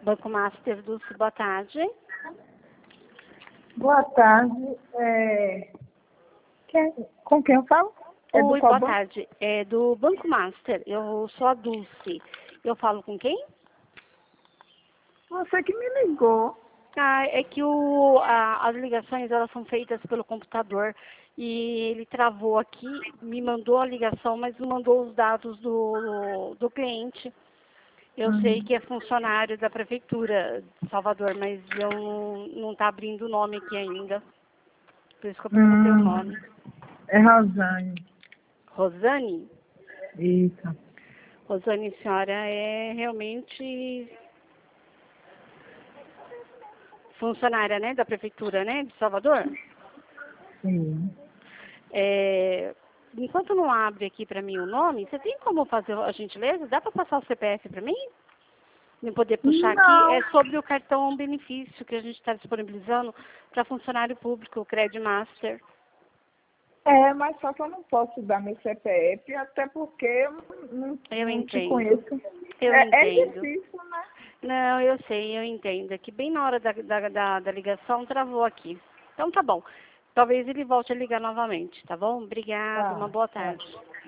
Banco Master Dulce, boa tarde. Boa tarde. Com quem eu falo? Oi, boa tarde. É do Banco Master. Eu sou a Dulce. Eu falo com quem? Você que me ligou. Ah, é que as ligações elas são feitas pelo computador e ele travou aqui, me mandou a ligação, mas não mandou os dados do cliente. Eu sei que é funcionário da Prefeitura de Salvador, mas eu não está abrindo o nome aqui ainda. Por isso que eu perguntei o nome. É Rosane. Rosane? Isso. Rosane, senhora é realmente funcionária, né, da Prefeitura, né, de Salvador? Sim. Enquanto não abre aqui para mim o nome, você tem como fazer a gentileza? Dá para passar o CPF para mim? Não poder puxar Não. aqui? É sobre o cartão benefício que a gente está disponibilizando para funcionário público, o Cred Master. Mas só que eu não posso dar meu CPF, até porque eu não te conheço. Eu É entendo. difícil, né? Não, eu sei, eu entendo. É que bem na hora da ligação travou aqui. Então tá bom. Talvez ele volte a ligar novamente, tá bom? Obrigada, uma boa tarde.